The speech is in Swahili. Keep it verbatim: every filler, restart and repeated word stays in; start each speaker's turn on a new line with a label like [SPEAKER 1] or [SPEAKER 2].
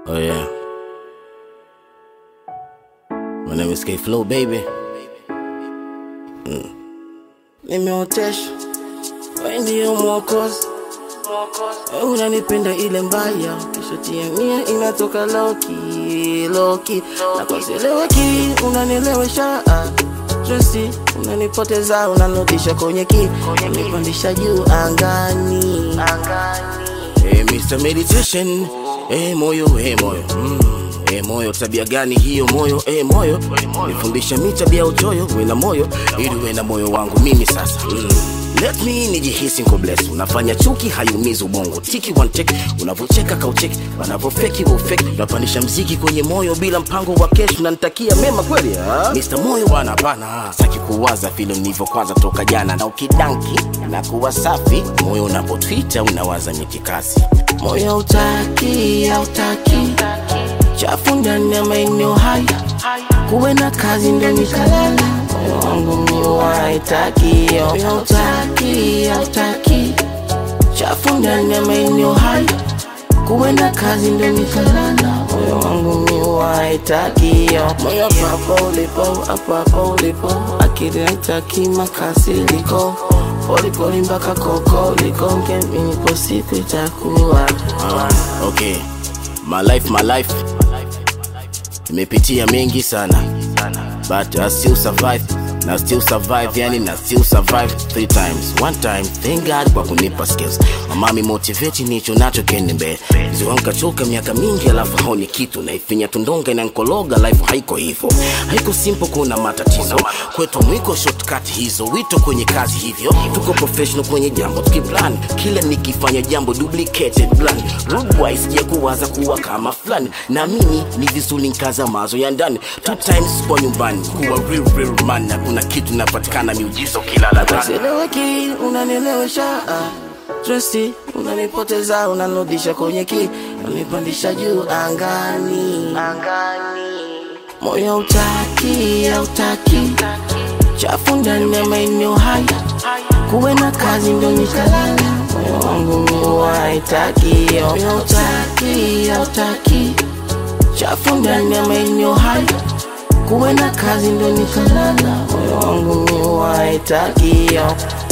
[SPEAKER 1] Oh yeah. My name is K-Flow, baby. Mm. Nimeotesha wewe ndio mwokozi, wewe unanipenda ile mbaya, kisha tia mia inatoka loki loki, na kwa seleweki unanielewesha Trusty, unanipoteza, unanirudisha kwenye ki, unanipandisha juu angani angani. Hey mister Meditation, hey moyo, hey moyo, mm. Hey moyo, tabia gani hiyo moyo, hey moyo, nifundisha mi tabia uchoyo, we na moyo, ili we na moyo wangu mimi sasa, mm. Let me nijihisi nko bless. Unafanya chuki hayumizi ubongo. Tiki one take, unavocheka kaucheki, wanavofeki wofeki. Unapandisha mziki kwenye moyo bila mpango wa kesho. Unanitakia mema kweli ha? mister Moyo wana bana, saki kuwaza vile nilivyo kwanza toka jana. Na ukidanki na kuwa safi, moyo unapo Twitter unawaza mitikazi. Moyo utaki, utaki chafu ndani ya maeneo haya, kuwe na kazi ndo nikalala. Moyo wangu miwa haitaki, moyo utaki, utaki chafu ndani ya maeneo haya, kuwe na kazi ndo nikalala. Moyo wangu miwa haitaki, moyo papo ulipo, papo ulipo, akili haitaki makasi liko, poli poli mpaka koko liko, mkemi nipo siku itakuwa. uh, Okay, my life, my life nimepitia mengi sana, but I still survive. Na still survive, yani na still survive three times. One time, thank God kwa kunipa skills. Mama mi motivate nicho nacho kenembe. Ziwanka choka miaka mingi alafu haoni kitu. Na ifinya tundonga na nkologa, life haiko hivyo. Haiko simple, kuna matatizo. Kwetu mwiko shortcut hizo, wito kwenye kazi hivyo. Tuko professional kwenye jambo, tukiplan. Kila nikifanya jambo duplicated plan. Rude wise, ya kuwaza kuwa kama flani. Na mimi ni vizuri nkaza mazo ya ndani. Two times kwa nyumbani, kuwa real real man. Na kuna kitu napatikana miujizo kila ladha. Seleweki unanielewesha Trusty, unanipoteza, unanirudisha kwenye ki, unanipandisha juu angani angani. Moyo utaki, utaki chafu ndani ya maeneo haya, kuwe na kazi ndo nikalala. Moyo wangu miwa haitaki, moyo utaki, utaki chafu ndani ya maeneo haya, kuwe na kazi ndo nikalala. Moyo wangu miwa haitaki.